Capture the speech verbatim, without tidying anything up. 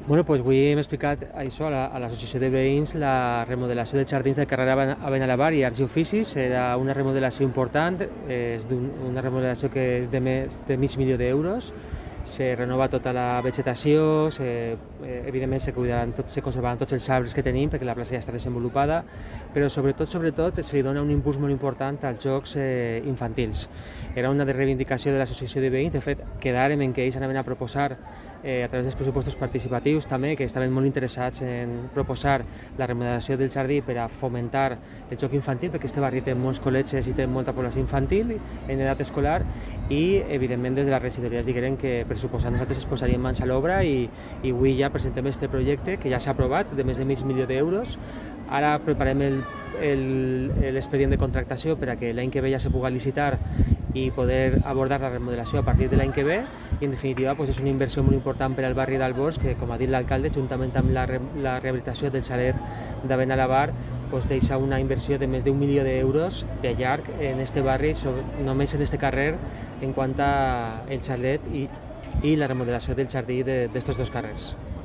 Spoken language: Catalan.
Bueno, doncs avui hem explicat això a la- a l'Associació de Veïns la remodelació dels jardins del carrer Aben- a Benalabar i Arts i Oficis. Era una remodelació important, és d'un- una remodelació que és de més de mig milió d'euros. Se renova tota la vegetació, se, eh, evidentment se, cuidaran tot, se conservaran tots els arbres que tenim perquè la plaça ja està desenvolupada, però sobretot, sobretot se li dona un impuls molt important als jocs eh, infantils. Era una de reivindicació de l'Associació de Veïns, de fet quedàrem en que ells anaven a proposar eh, a través dels pressupostos participatius també, que estaven molt interessats en proposar la remodelació del jardí per a fomentar el joc infantil, perquè este barri té molts col·legis i té molta població infantil en edat escolar i evidentment des de la regidoria es digueren que per suposar nosaltres es posaríem mans a l'obra i, i avui ja presentem este projecte que ja s'ha aprovat de més de mig milió d'euros. Ara preparem el- el- l'expedient de contractació per a que l'any que ve ja se pugui licitar i poder abordar la remodelació a partir de l'any que ve i en definitiva pues, és una inversió molt important per al barri d'Albors que, com ha dit l'alcalde, juntament amb la, re la rehabilitació del xalet de Benalabar pues, deixa una inversió de més d'un milió d'euros de llarg en este barri, sobre, només en este carrer en quant a el xalet i, i la remodelació del jardí d'estos dos carrers.